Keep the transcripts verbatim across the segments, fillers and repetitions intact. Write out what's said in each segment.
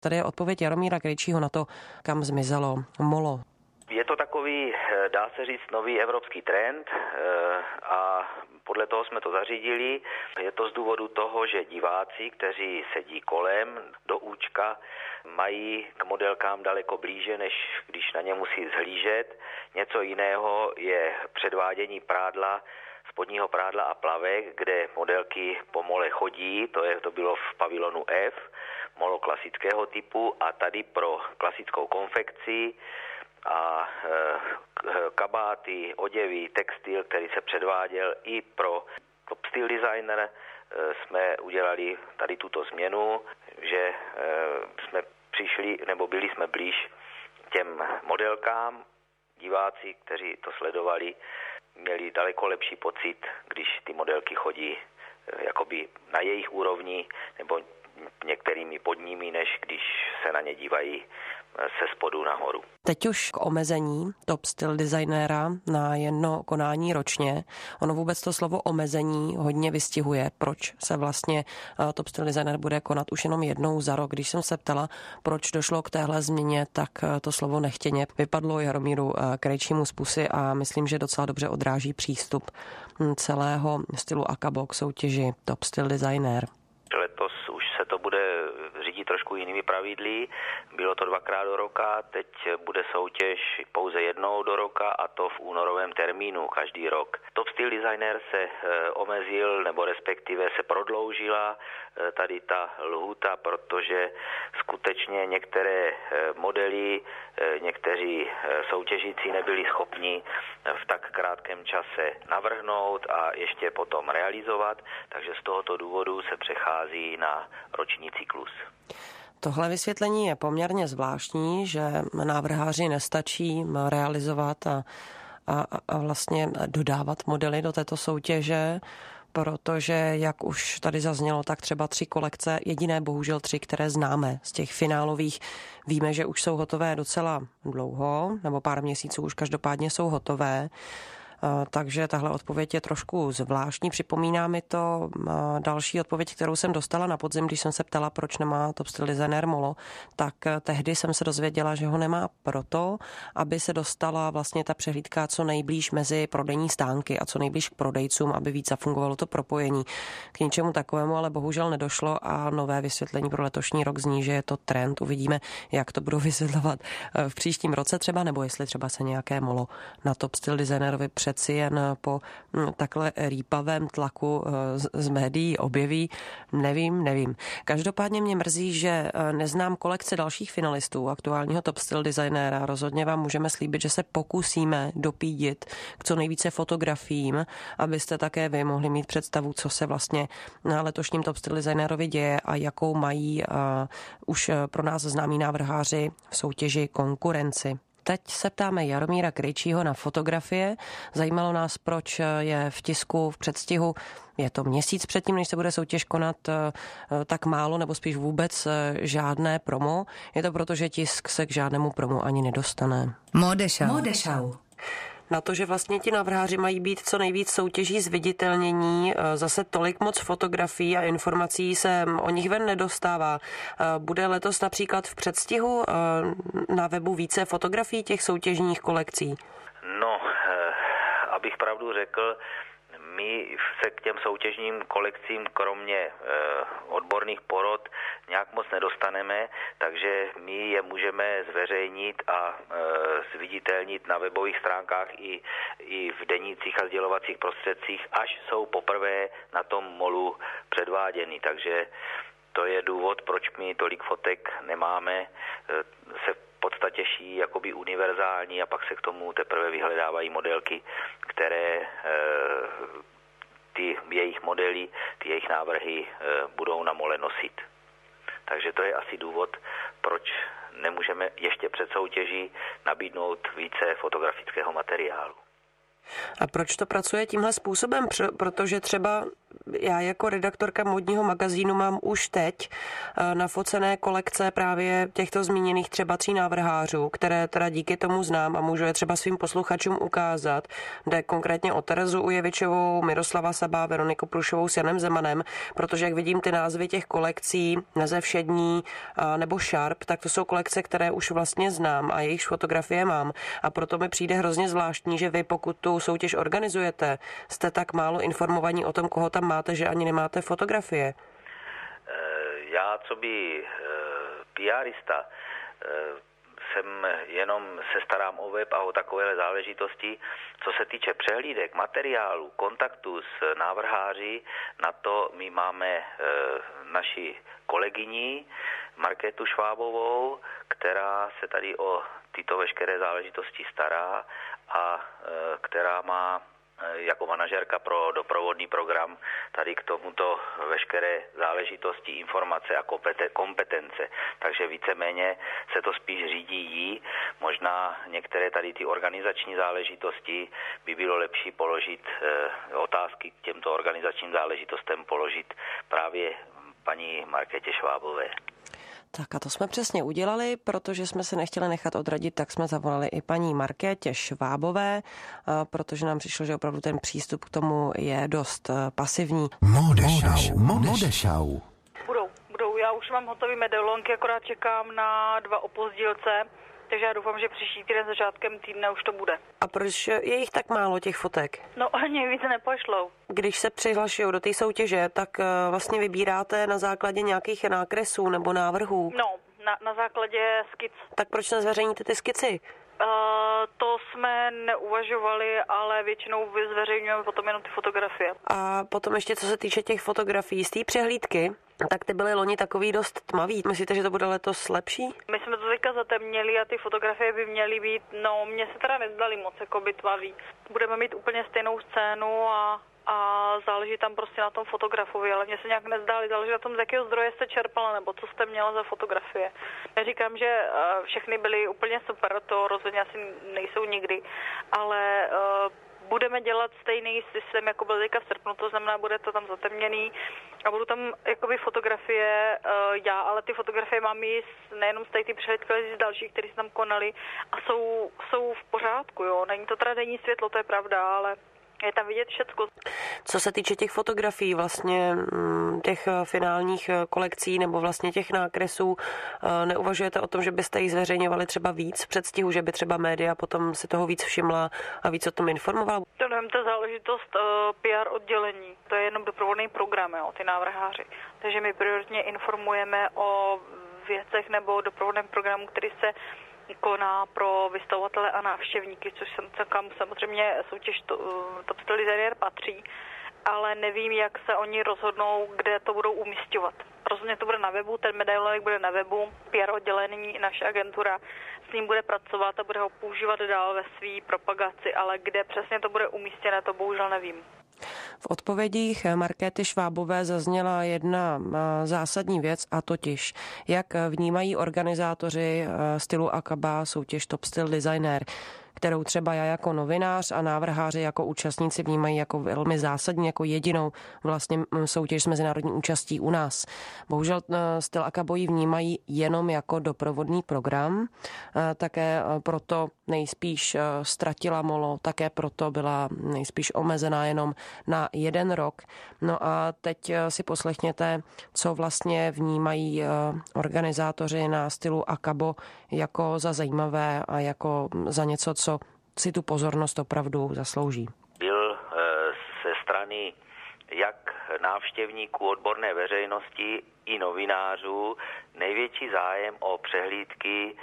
Tady je odpověď Jaromíra Krejčího na to, kam zmizelo molo. Je to takový, dá se říct, nový evropský trend a podle toho jsme to zařídili. Je to z důvodu toho, že diváci, kteří sedí kolem do účka, mají k modelkám daleko blíže, než když na ně musí zhlížet. Něco jiného je předvádění prádla, spodního prádla a plavek, kde modelky po mole chodí, to, je, to bylo v pavilonu F, molo klasického typu, a tady pro klasickou konfekci a e, kabáty, oděvy, textil, který se předváděl i pro top styl designer, e, jsme udělali tady tuto změnu, že e, jsme přišli, nebo byli jsme blíž těm modelkám. Diváci, kteří to sledovali, měli daleko lepší pocit, když ty modelky chodí e, jakoby na jejich úrovni, nebo některými pod nimi, než když se na ně dívají se spodu nahoru. Teď už k omezení top styl designéra na jedno konání ročně. Ono vůbec to slovo omezení hodně vystihuje, proč se vlastně top styl designer bude konat už jenom jednou za rok. Když jsem se ptala, proč došlo k téhle změně, tak to slovo nechtěně vypadlo Jaromíru Krejčímu z pusy a myslím, že docela dobře odráží přístup celého stylu Akabo k soutěži top styl designer. Letos už se to bude řídit trošku jinými pravidly. Bylo to dvakrát do roka, teď bude soutěž pouze jednou do roka, a to v únorovém termínu každý rok. Top styl designer se omezil, nebo respektive se prodloužila tady ta lhůta, protože skutečně některé modely, někteří soutěžící nebyli schopni v tak krátkém čase navrhnout a ještě potom realizovat, takže z tohoto důvodu se přechází na roční cyklus. Tohle vysvětlení je poměrně zvláštní, že návrháři nestačí realizovat a, a, a vlastně dodávat modely do této soutěže, protože, jak už tady zaznělo, tak třeba tři kolekce, jediné bohužel tři, které známe z těch finálových, víme, že už jsou hotové docela dlouho, nebo pár měsíců už každopádně jsou hotové. Takže tahle odpověď je trošku zvláštní. Připomíná mi to další odpověď, kterou jsem dostala na podzim, když jsem se ptala, proč nemá top styl designer molo, tak tehdy jsem se dozvěděla, že ho nemá proto, aby se dostala vlastně ta přehlídka co nejblíž mezi prodejní stánky a co nejblíž k prodejcům, aby víc zafungovalo to propojení. K ničemu takovému ale bohužel nedošlo a nové vysvětlení pro letošní rok zní, že je to trend. Uvidíme, jak to budou vysvětlovat v příštím roce třeba, nebo jestli třeba se nějaké molo na top styl designerovi před přeci jen po takhle rýpavém tlaku z médií objeví. Nevím, nevím. Každopádně mě mrzí, že neznám kolekce dalších finalistů aktuálního top styl designéra. Rozhodně vám můžeme slíbit, že se pokusíme dopídit k co nejvíce fotografiím, abyste také vy mohli mít představu, co se vlastně na letošním top styl designérovi děje a jakou mají uh, už pro nás známí návrháři v soutěži konkurenci. Teď se ptáme Jaromíra Krejčího na fotografie. Zajímalo nás, proč je v tisku v předstihu, je to měsíc předtím, než se bude soutěž konat, tak málo nebo spíš vůbec žádné promo. Je to proto, že tisk se k žádnému promo ani nedostane. Modešau. Modešau. Na to, že vlastně ti návrháři mají být co nejvíc soutěží zviditelnění, zase tolik moc fotografií a informací se o nich ven nedostává. Bude letos například v předstihu na webu více fotografií těch soutěžních kolekcí? No, abych pravdu řekl, my se k těm soutěžním kolekcím kromě e, odborných porod nějak moc nedostaneme, takže my je můžeme zveřejnit a e, zviditelnit na webových stránkách i, i v denících a sdělovacích prostředcích, až jsou poprvé na tom molu předváděny. Takže to je důvod, proč my tolik fotek nemáme, e, se v podstatě šijí jakoby univerzální a pak se k tomu teprve vyhledávají modelky, které e, ty jejich modely, ty jejich návrhy e, budou na mole nosit. Takže to je asi důvod, proč nemůžeme ještě před soutěží nabídnout více fotografického materiálu. A proč to pracuje tímhle způsobem? Protože třeba já jako redaktorka módního magazínu mám už teď nafocené kolekce právě těchto zmíněných třeba tří návrhářů, které teda díky tomu znám a můžu je třeba svým posluchačům ukázat. Jde konkrétně o Terezu Ujevičovou, Miroslava Sabá, Veroniku Prušovou s Janem Zemanem, protože jak vidím ty názvy těch kolekcí, Nezev Všední nebo Sharp, tak to jsou kolekce, které už vlastně znám a jejich fotografie mám. A proto mi přijde hrozně zvláštní, že vy, pokud tu soutěž organizujete, jste tak málo informovaní o tom, koho tam máte, že ani nemáte fotografie. Já, co by PRista, jsem jenom se starám o web a o takovéhle záležitosti. Co se týče přehlídek, materiálu, kontaktu s návrháři, na to my máme e, naši kolegyni Markétu Švábovou, která se tady o tyto veškeré záležitosti stará a e, která má jako manažerka pro doprovodný program tady k tomuto veškeré záležitosti, informace a kompetence. Takže víceméně se to spíš řídí jí. Možná některé tady ty organizační záležitosti by bylo lepší položit eh, otázky k těmto organizačním záležitostem položit právě paní Markétě Švábové. Tak a to jsme přesně udělali, protože jsme se nechtěli nechat odradit, tak jsme zavolali i paní Markétě Švábové, protože nám přišlo, že opravdu ten přístup k tomu je dost pasivní. Modešau, modešau. Budou, budou. Já už mám hotový medailonky, akorát čekám na dva opozdílce, takže já doufám, že příští týden začátkem týdne už to bude. A proč je jich tak málo, těch fotek? No ani víc nepošlou. Když se přihlašují do té soutěže, tak vlastně vybíráte na základě nějakých nákresů nebo návrhů? No, na, na základě skic. Tak proč nezveřejníte ty skici? Uh, to jsme neuvažovali, ale většinou zveřejňujeme potom jenom ty fotografie. A potom ještě co se týče těch fotografií z té přehlídky, tak ty byly loni takový dost tmavý. Myslíte, že to bude letos lepší? My jsme to teďka zatemněli a ty fotografie by měly být, no mně se teda nezdaly moc jako by tmavý. Budeme mít úplně stejnou scénu a a záleží tam prostě na tom fotografovi, ale mně se nějak nezdáli, záleží na tom, z jakého zdroje jste čerpala, nebo co jste měla za fotografie. Neříkám, že uh, všechny byly úplně super, to rozhodně asi nejsou nikdy, ale uh, budeme dělat stejný systém, jako byl teďka v srpnu, to znamená, bude to tam zatemněný a budou tam jakoby fotografie, uh, já, ale ty fotografie mám i nejenom z té přehlídky, ale z dalších, které se tam konaly a jsou, jsou v pořádku, jo. Není to teda denní světlo, to je pravda, ale je tam vidět všecko. Co se týče těch fotografií, vlastně těch finálních kolekcí nebo vlastně těch nákresů, neuvažujete o tom, že byste jich zveřejňovali třeba víc v předstihu, že by třeba média potom si toho víc všimla a víc o tom informovala? To nevím, to je záležitost uh, P R oddělení. To je jenom doprovodný program, jo, ty návrháři. Takže my prioritně informujeme o věcech nebo doprovodném programu, který se koná pro vystavovatele a návštěvníky, což jsem kam samozřejmě soutěž Top Still Designer patří, ale nevím, jak se oni rozhodnou, kde to budou umísťovat. Rozhodně to bude na webu, ten medailonek bude na webu, P R oddělení, naše agentura s ním bude pracovat a bude ho používat dál ve své propagaci, ale kde přesně to bude umístěné, to bohužel nevím. V odpovědích Markéty Švábové zazněla jedna zásadní věc, a totiž, jak vnímají organizátoři stylu Akaba soutěž Top Still Designer, kterou třeba já jako novinář a návrháři jako účastníci vnímají jako velmi zásadní, jako jedinou vlastně soutěž s mezinárodní účastí u nás. Bohužel styl Akabo ji vnímají jenom jako doprovodný program, také proto nejspíš ztratila Molo, také proto byla nejspíš omezená jenom na jeden rok. No a teď si poslechněte, co vlastně vnímají organizátoři na stylu Akabo jako za zajímavé a jako za něco, co si tu pozornost opravdu zaslouží. Byl ze strany jak návštěvníků, odborné veřejnosti i novinářů největší zájem o přehlídky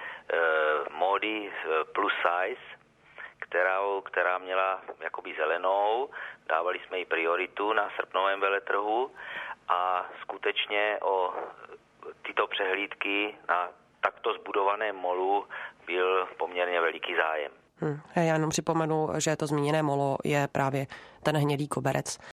módy plus size, která, která měla jakoby zelenou. Dávali jsme jí prioritu na srpnovém veletrhu a skutečně o tyto přehlídky na takto zbudovaném molu byl poměrně veliký zájem. Hmm. Já jenom připomenu, že to zmíněné molo je právě ten hnědý koberec.